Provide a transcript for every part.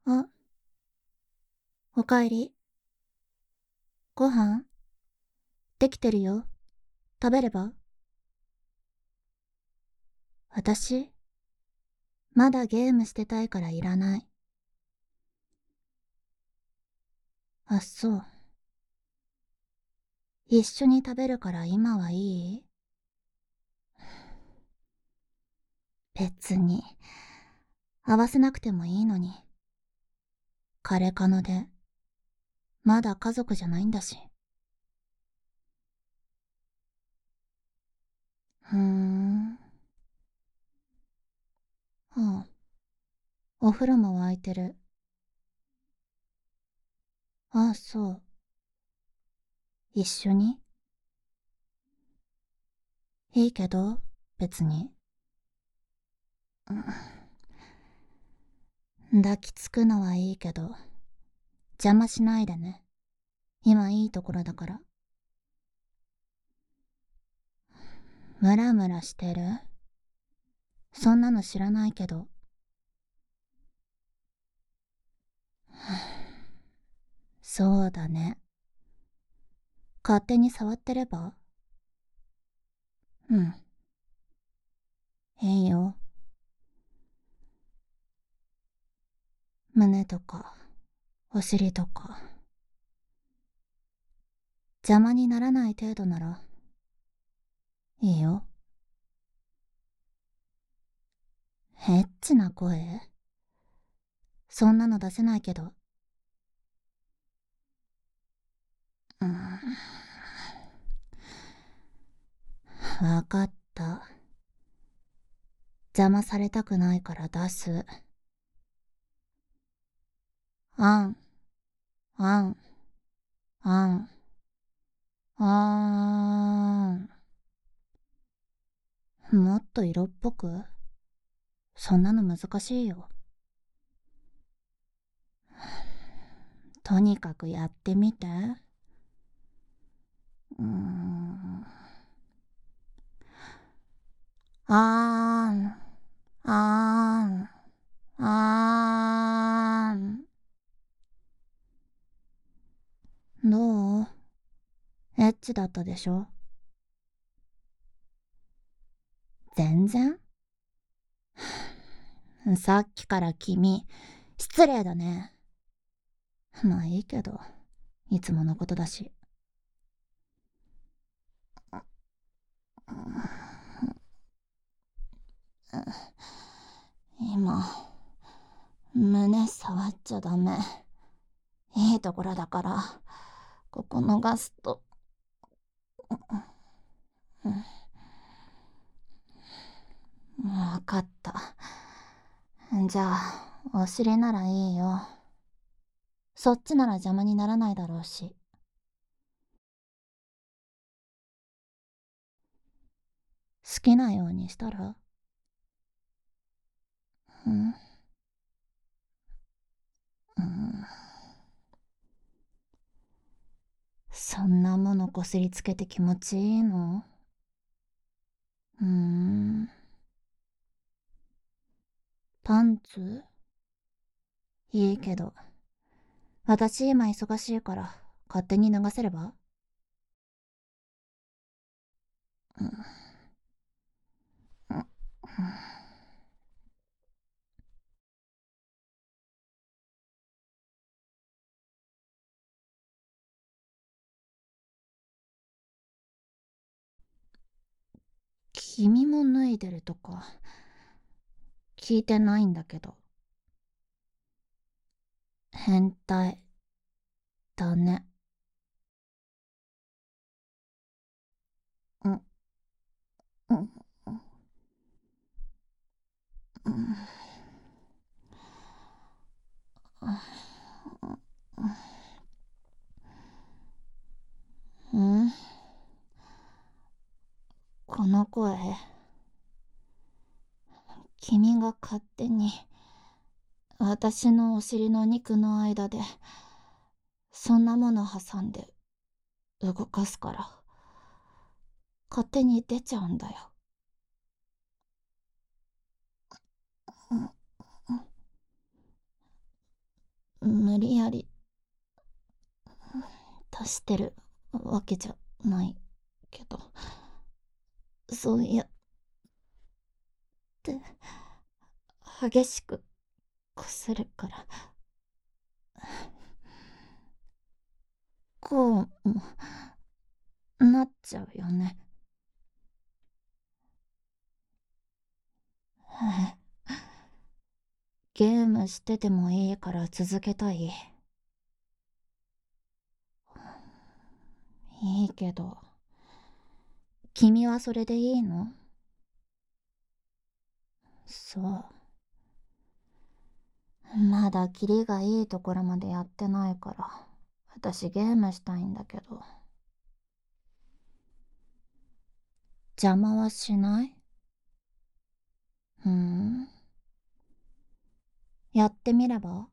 あ、おかえり。ご飯できてるよ。食べれば？私まだゲームしてたいからいらない。あ、そう。一緒に食べるから今はいい？別に。合わせなくてもいいのに。彼カノで。まだ家族じゃないんだし。ふーん。ああ。お風呂も沸いてる。ああ、そう。一緒に？いいけど、別に。抱きつくのはいいけど、邪魔しないでね。今いいところだから。ムラムラしてる？そんなの知らないけど。そうだね。勝手に触ってれば？うん。いいよ。胸とか、お尻とか。邪魔にならない程度なら、いいよ。エッチな声？そんなの出せないけど。うん。わかった。邪魔されたくないから出す。あん、あん、あん、あーん。もっと色っぽく？そんなの難しいよ。とにかくやってみて。うーん。あーん、あーん、あーん。どう？エッチだったでしょ？全然？さっきから君、失礼だね。まあいいけど、いつものことだし。今、胸触っちゃダメ。いいところだから、ここ逃すと。わかった。じゃあ、お尻ならいいよ。そっちなら邪魔にならないだろうし。好きなようにしたら？うん、うん。そんなものこすりつけて気持ちいいの？うーん。パンツ？いいけど、私今忙しいから勝手に脱がせれば？うん、うん、君も脱いでるとか聞いてないんだけど。変態だね。うん、うん、うん。うん、この声、君が勝手に私のお尻の肉の間でそんなもの挟んで動かすから勝手に出ちゃうんだよ。うん、 無理やり足してるわけじゃないけど、そうやって激しく擦るからこうもなっちゃうよね。ゲームしててもいいから続けたい。いいけど、君はそれでいいの？そう。まだキリがいいところまでやってないから、私ゲームしたいんだけど。邪魔はしない？やってみれば？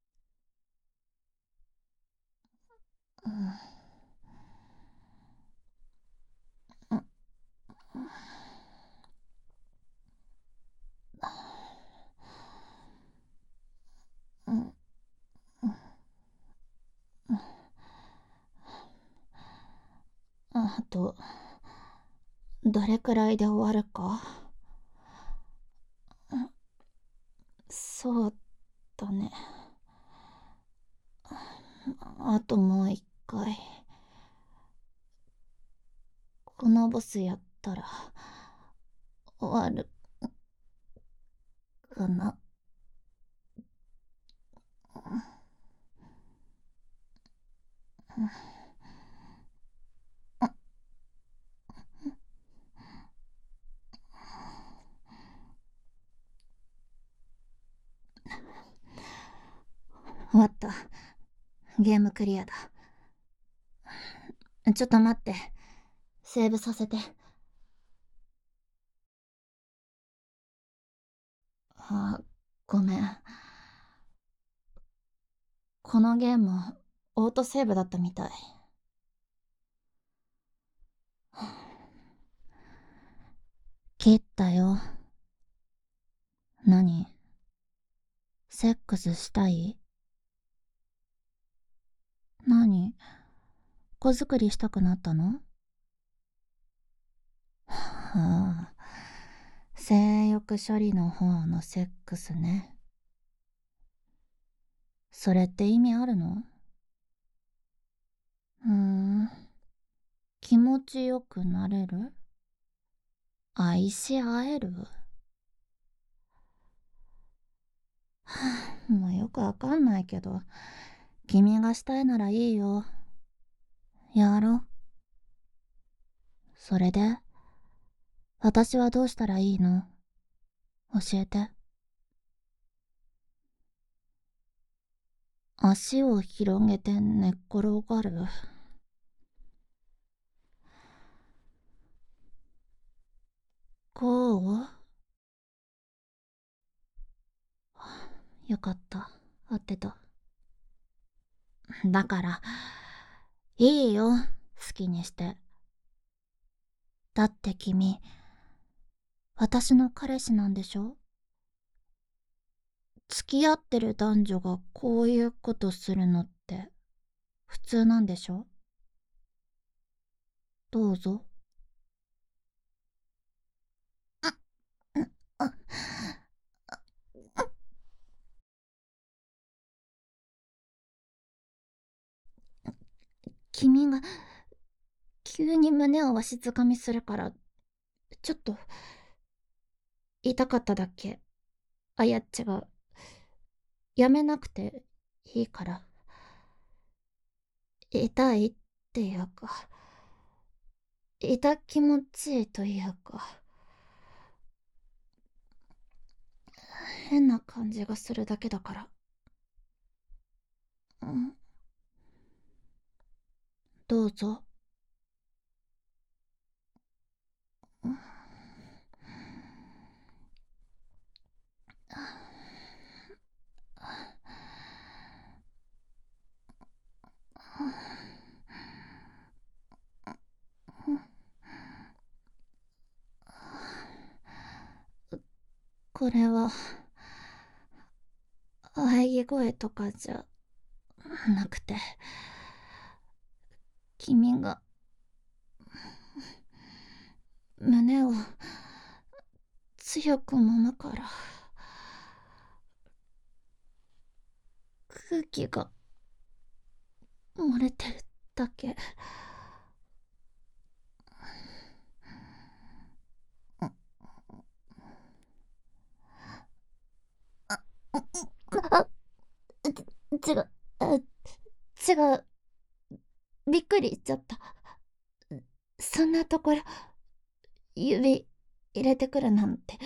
うん、うん、うん、あと、どれくらいで終わるか。そうだね。あともう一回。このボスやったら終わるかな。終わった。ゲームクリアだ。ちょっと待って。セーブさせて。あ、ごめん。このゲーム、オートセーブだったみたい。切ったよ。何？セックスしたい？何？子作りしたくなったの？はあ、性欲処理の方のセックスね。それって意味あるの？気持ちよくなれる？愛し合える？もうよくわかんないけど、君がしたいならいいよ。やろう。それで、私はどうしたらいいの？教えて。足を広げて寝っ転がる？こう？よかった。合ってた。だから、いいよ。好きにして。だって君、私の彼氏なんでしょ？付き合ってる男女がこういうことするのって普通なんでしょ？どうぞ。あ、君が急に胸をわしづかみするから、ちょっと痛かっただけ。あ、いや違う。やめなくていいから。痛いっていうか、痛気持ちいいというか、変な感じがするだけだから。うん、どうぞ。うん、これは喘ぎ声とかじゃなくて、君が胸を強く揉むから空気が漏れてるだけ。あ、違う、違う、びっくりしちゃった。そんなところ指入れてくるなんて。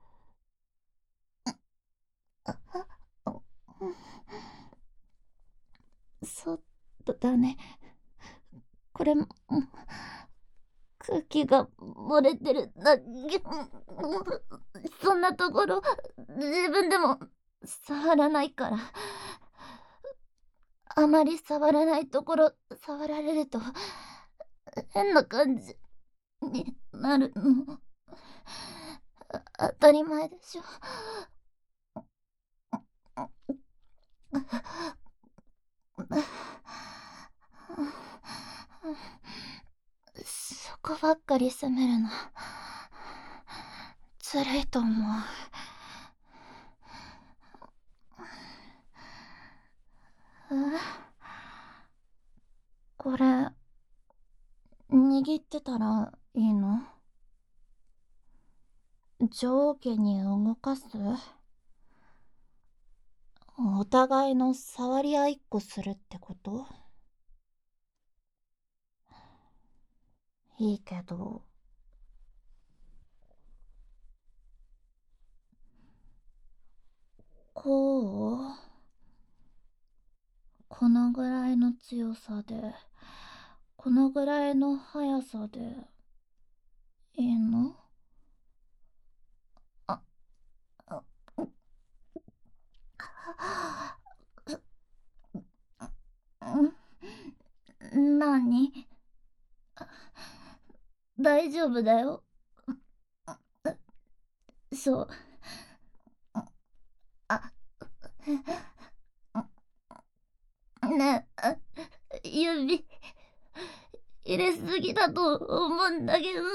ああそうだね。これも空気が漏れてるだけ。そんなところ自分でも触らないから。あまり触らないところ触られると変な感じになるの。当たり前でしょ。そこばっかり責めるのずるいと思う。これ握ってたらいいの？上下に動かす？お互いの触り合いっこするってこと？いいけど、こう、このぐらいの強さで、このぐらいの速さでいいの？あ、あ、なに？大丈夫だよ。そう。あ、ねえ、指入れすぎだと思うんだけど、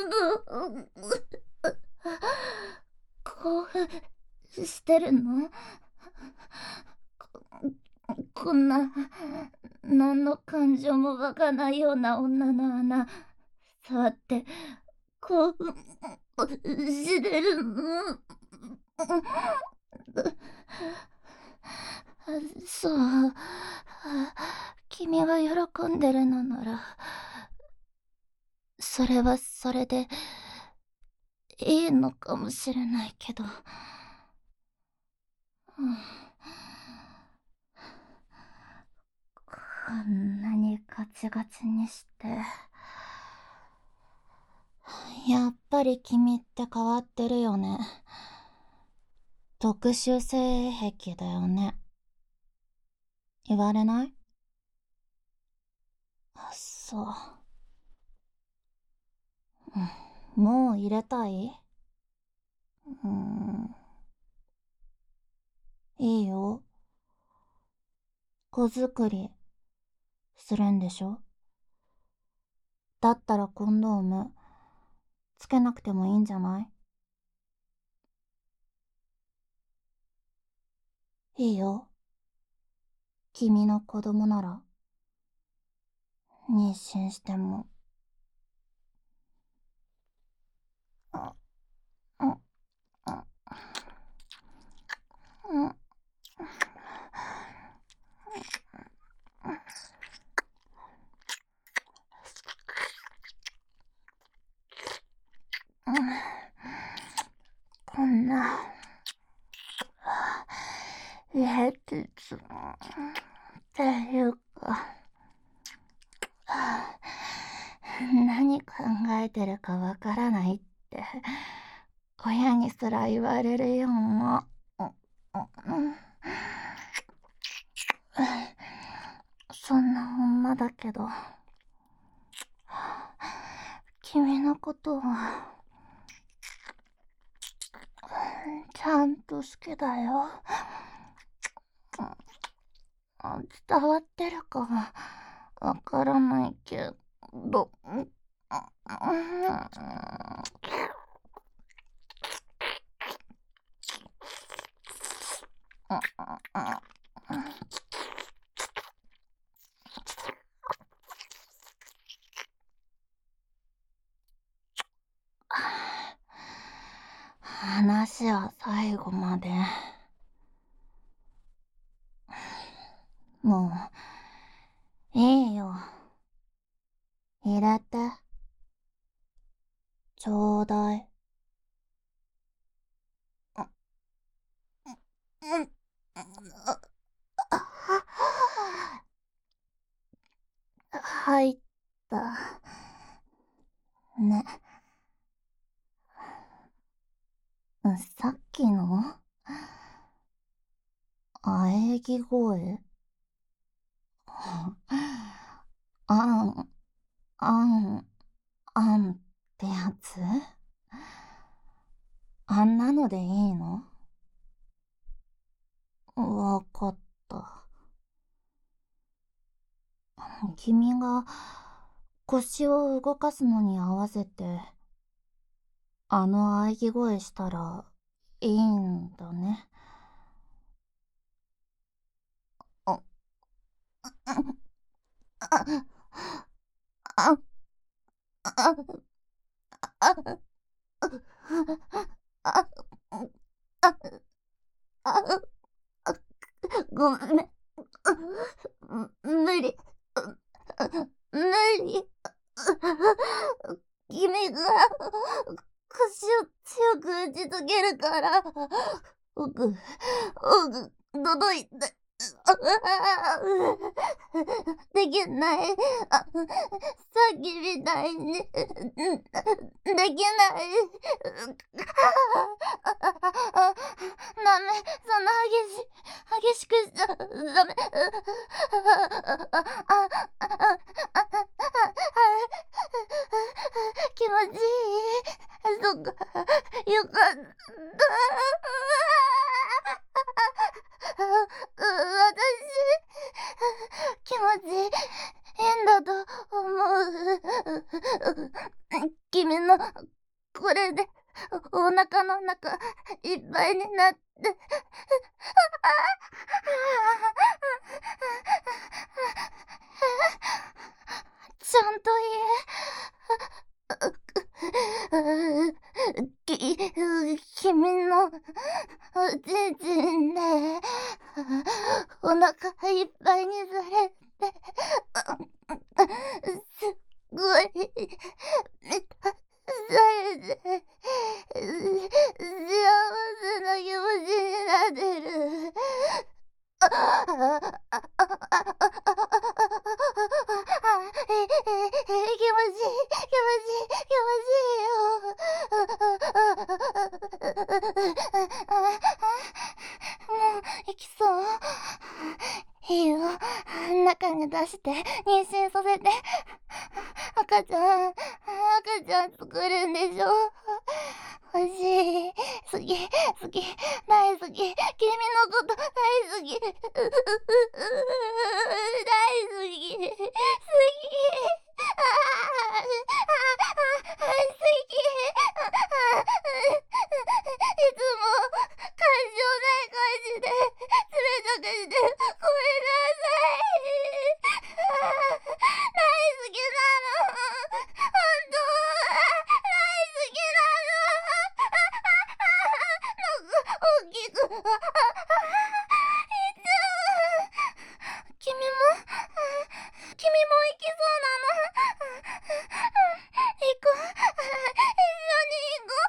興奮してるの？こんな何の感情も湧かないような女の穴触って興奮してるの？そう、君が喜んでるのならそれはそれでいいのかもしれないけど、うん、こんなにガチガチにして。やっぱり君って変わってるよね。特殊性癖だよね。言われない？あ、そう。もう入れたい？うーん、いいよ。子作りするんでしょ？だったらコンドームつけなくてもいいんじゃない？いいよ。君の子供なら妊娠しても。あ、うん、うん、うん、こんな平日っていうか、何考えてるかわからないって親にすら言われるような。そんな女だけど、君のことはちゃんと好きだよ。 伝わってるかはわからないけど。話は最後まで。もう、いいよ。入れて。ちょうだい。うん。入った。ね。さっきの喘ぎ声。あん、あん、あんってやつ？あんなのでいいの？わかった。君が腰を動かすのに合わせて、あの喘ぎ声したらいいんだね。あ、あ、あ、あ、あ、あ、あ、あ、ごめん。無理。無理。君が腰を強く打ちつけるから、奥、届いて。できない。さっきみたいに、できない。ダメ、そんな激しくしちゃダメ。気持ちいい。そっか、よかった。気持ち変だと思う。君のこれでお腹の中いっぱいになって。ちゃんと言え。君のおちんちんでお腹いっぱいにされて、すっごい満たされて、幸せな気持ちになってる。行きそう？いいよ。中に出して妊娠させて赤ちゃん作るんでしょ？欲しい。好き、好き、大好き。君のこと大好き。大好き。好き。好き。いつも感情ない感じで冷たくしてごめんなさい。大好きなの。本当大好きなの。大きく。君も君も行きそうなの？行こう。一緒に行こ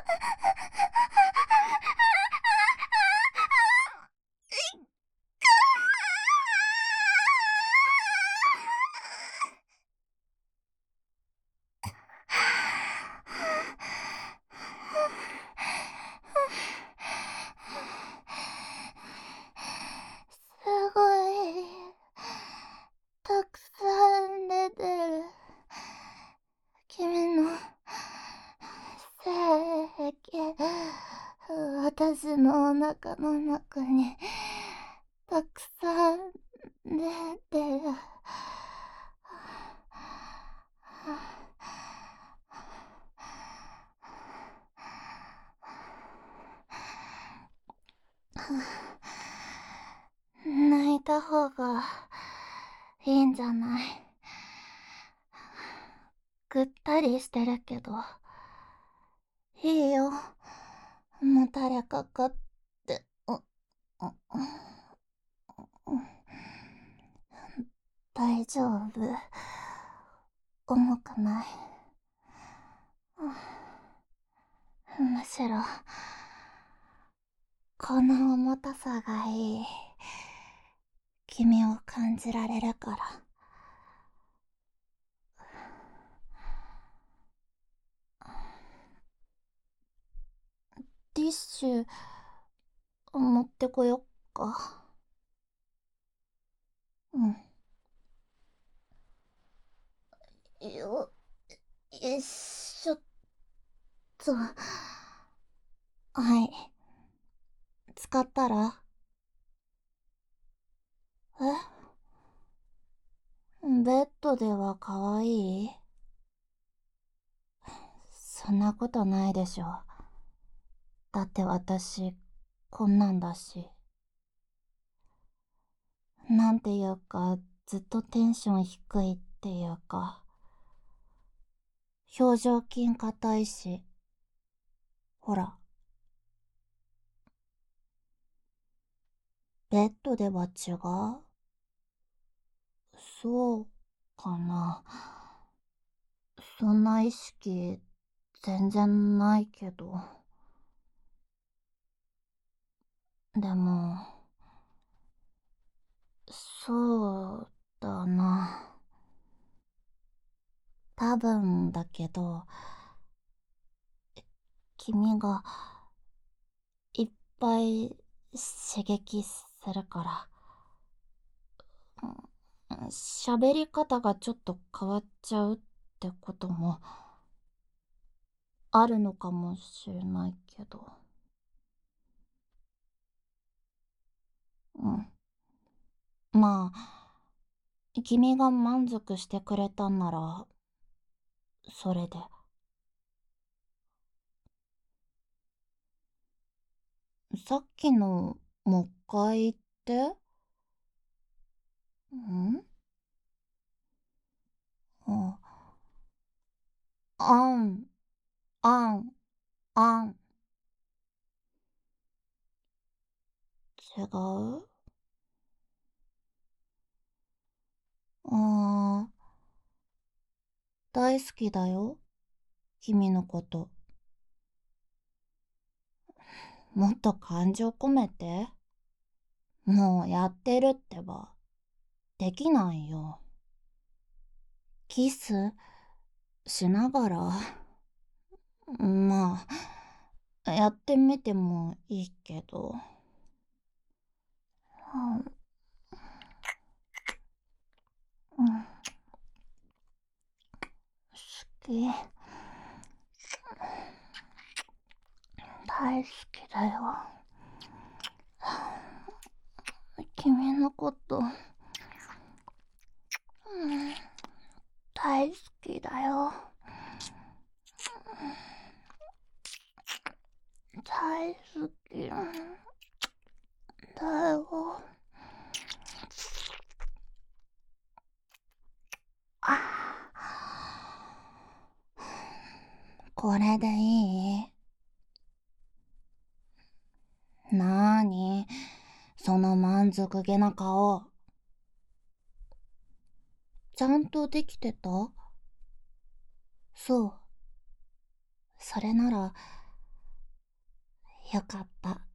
う。すごい。たくさん出てる。君の精液、私のお腹の中にたくさんた方がいいんじゃない？ぐったりしてるけど。いいよ。もたれかかって。大丈夫。重くない。むしろ、この重たさがいい。君を感じられるから。ティッシュ、持ってこよっか。うん。よ、よいしょっと。はい。使ったら？ベッドでは可愛い？そんなことないでしょ。だって私、こんなんだし。なんていうか、ずっとテンション低いっていうか、表情筋硬いし。ほら、ベッドでは違う？そうかな。そんな意識、全然ないけど。でも、そうだな。多分だけど、君がいっぱい刺激するから、喋り方がちょっと変わっちゃうってこともあるのかもしれないけど。うん。まあ、君が満足してくれたんなら、それで。さっきの、もう一回言って。んあ、あん、あん、あん。違う？あー、大好きだよ。君のこと。もっと感情込めて。もうやってるってば。できないよ。キスしながら。まあ、やってみてもいいけど。うん、好き。大好きだよ。君のこと、大好きだよ。大好きだよ。これでいい？なーに、その満足げな顔。ちゃんとできてた？そう。それなら、よかった。